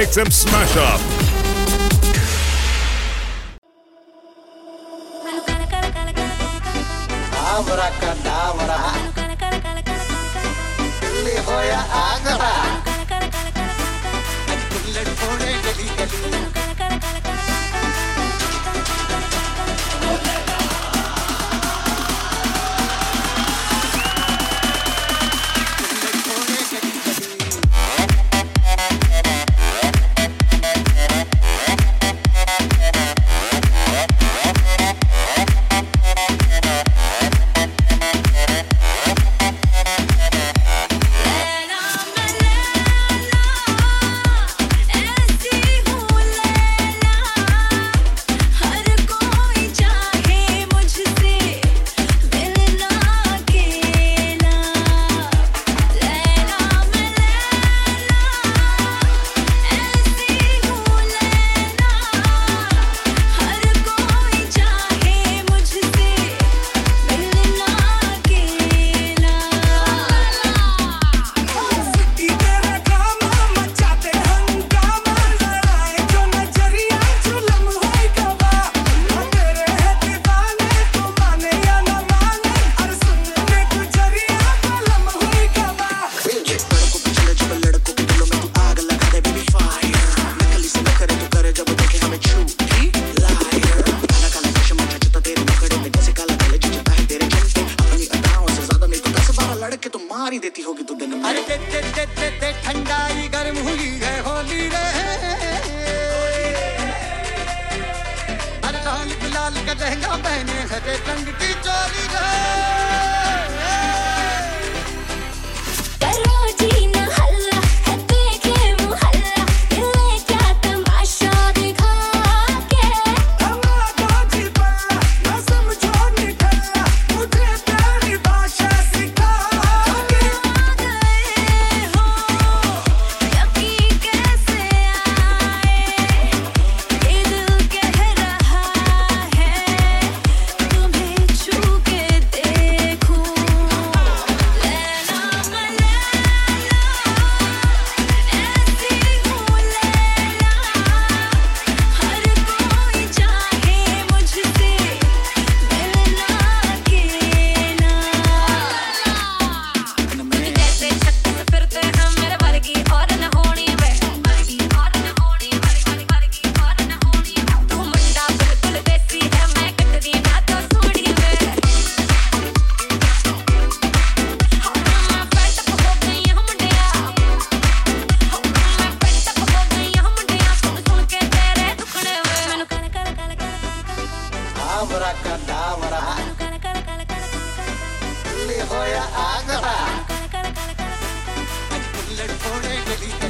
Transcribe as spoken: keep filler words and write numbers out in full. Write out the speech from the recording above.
X M Smash Up. देती होगी तो दिन अरे दे दे दे दे दे ठंडाई गर्म हुई है होली रे अरे लाल गुलाल का लहंगा पहने हरे रंग की चोली रे करो जीना हल्ला है देखे मुहल्ला ये क्या तमाशा दिखा के हमारा जी बल्ला ना समझो निठल्ला मुझे तेरी भाषा सिखा के गए हो यकीन कैसे आए ये दिल कह रहा है तुम्हें छू के देखूं होया आगरा बुलेट फोड़े गली